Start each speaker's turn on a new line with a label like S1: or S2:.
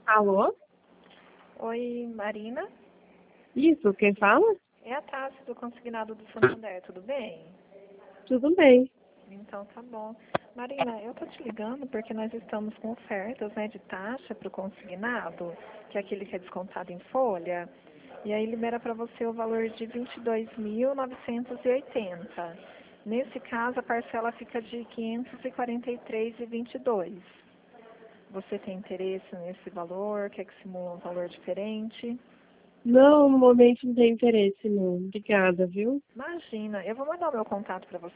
S1: Alô?
S2: Oi, Marina.
S1: Isso, quem fala?
S2: É a Tassi do Consignado do Santander, tudo bem?
S1: Tudo bem.
S2: Então tá bom. Marina, eu tô te ligando porque nós estamos com ofertas, né, de taxa para o consignado, que é aquele que é descontado em folha, e aí libera para você o valor de 22.980. Nesse caso, a parcela fica de 543,22. Você tem interesse nesse valor? Quer que simule um valor diferente?
S1: Não, no momento não tem interesse, não. Obrigada, viu?
S2: Imagina, eu vou mandar o meu contato para você.